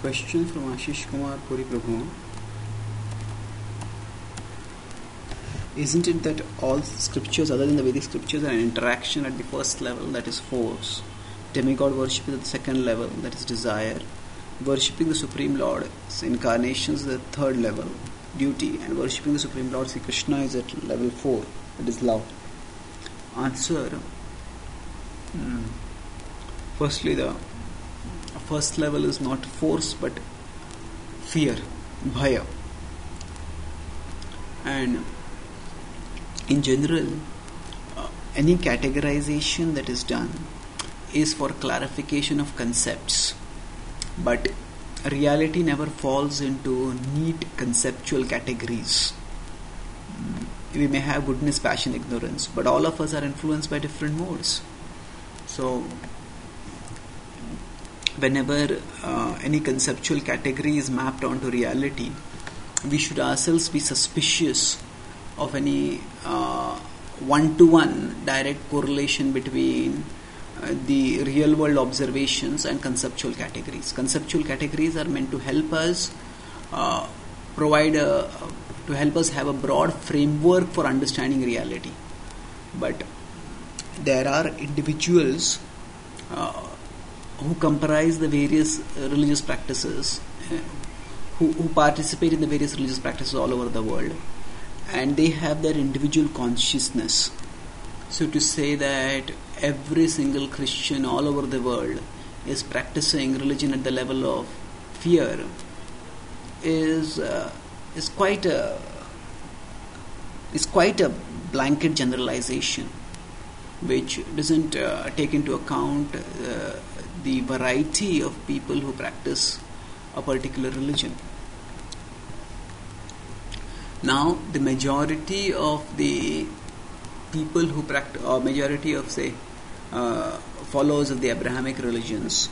Question from Ashish Kumar Puri Prabhu. Isn't it that all scriptures other than the Vedic scriptures are an interaction at the first level, that is force? Demigod worship is at the second level, that is desire. Worshipping the Supreme Lord's incarnations is the third level, duty. And worshipping the Supreme Lord Sri Krishna is at level 4, that is love. Answer. Firstly, the first level is not force but fear, bhaya. And in general, any categorization that is done is for clarification of concepts, but reality never falls into neat conceptual categories. We may have goodness, passion, ignorance, but all of us are influenced by different modes. So whenever any conceptual category is mapped onto reality, we should ourselves be suspicious of any one-to-one direct correlation between the real world observations and conceptual categories. Conceptual categories are meant to help us help us have a broad framework for understanding reality. But there are individuals who comprise the various religious practices, who participate in the various religious practices all over the world, and they have their individual consciousness. So to say that every single Christian all over the world is practicing religion at the level of fear is quite a blanket generalization, which doesn't take into account the variety of people who practice a particular religion. Now, the majority of the people who practice, or majority of, say, followers of the Abrahamic religions,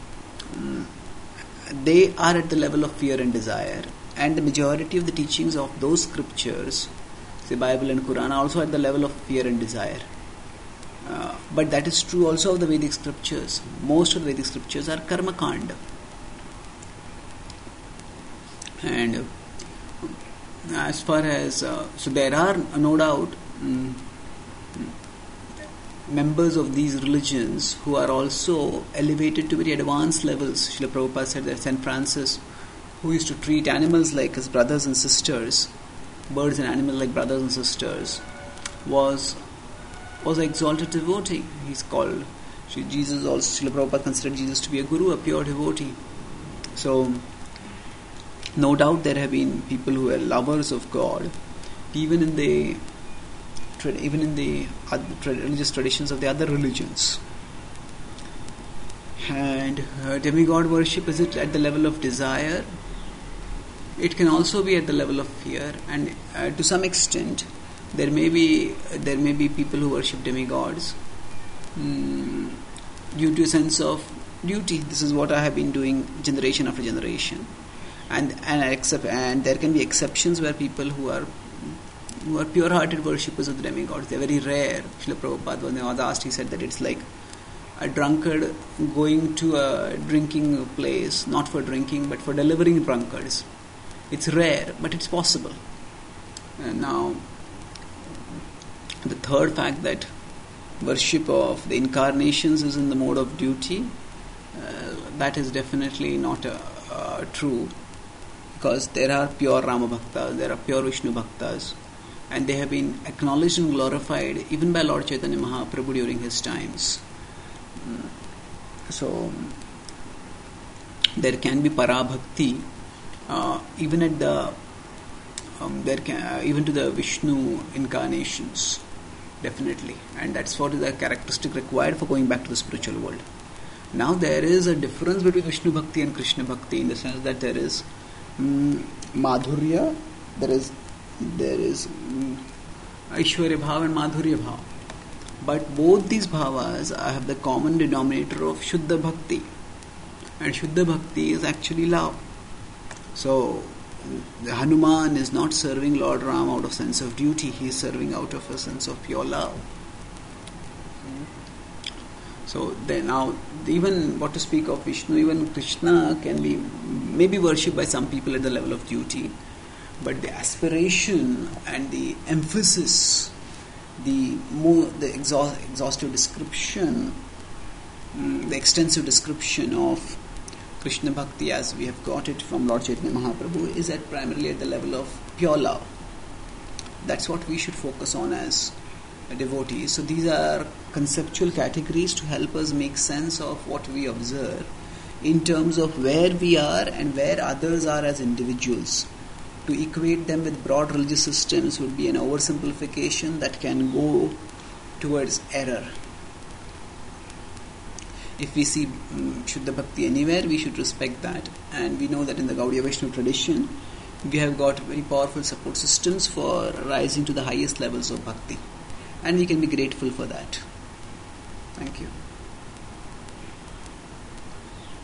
they are at the level of fear and desire, and the majority of the teachings of those scriptures, say Bible and Quran, are also at the level of fear and desire. But that is true also of the Vedic scriptures. Most of the Vedic scriptures are karma kanda. And as far as so there are no doubt members of these religions who are also elevated to very advanced levels. Srila Prabhupada said that St. Francis, who used to treat animals like his brothers and sisters, birds and animals like brothers and sisters, was an exalted devotee. He's called Jesus. Also, Srila Prabhupada considered Jesus to be a guru, a pure devotee. So no doubt there have been people who are lovers of God, even in the religious traditions of the other religions. And demigod worship, is it at the level of desire? It can also be at the level of fear, and to some extent there may be people who worship demigods due to a sense of duty. This is what I have been doing generation after generation. And there can be exceptions where people who are pure-hearted worshippers of the demigods. They are very rare. Srila Prabhupada, when they was asked, he said that it's like a drunkard going to a drinking place, not for drinking but for delivering drunkards. It's rare, but it's possible. And now, the third fact that worship of the incarnations is in the mode of duty, that is definitely not true. Because there are pure Rama Bhaktas, there are pure Vishnu Bhaktas, and they have been acknowledged and glorified even by Lord Chaitanya Mahaprabhu during his times. So there can be Parabhakti even at the even to the Vishnu incarnations, definitely, and that's what is the characteristic required for going back to the spiritual world. Now there is a difference between Vishnu Bhakti and Krishna Bhakti in the sense that there is Madhurya, there is Aishwarya Bhav and Madhurya Bhav. But both these bhavas have the common denominator of Shuddha Bhakti. And Shuddha Bhakti is actually love. So Hanuman is not serving Lord Ram out of sense of duty, he is serving out of a sense of pure love. So then now, even what to speak of Vishnu, even Krishna can be maybe worshipped by some people at the level of duty, but the aspiration and the emphasis, the exhaustive description, the extensive description of Krishna Bhakti as we have got it from Lord Chaitanya Mahaprabhu is primarily at the level of pure love. That's what we should focus on as devotees. So these are conceptual categories to help us make sense of what we observe in terms of where we are and where others are as individuals. To equate them with broad religious systems would be an oversimplification that can go towards error. If we see Shuddha Bhakti anywhere, we should respect that. And we know that in the Gaudiya Vaishnava tradition, we have got very powerful support systems for rising to the highest levels of bhakti. And we can be grateful for that. Thank you.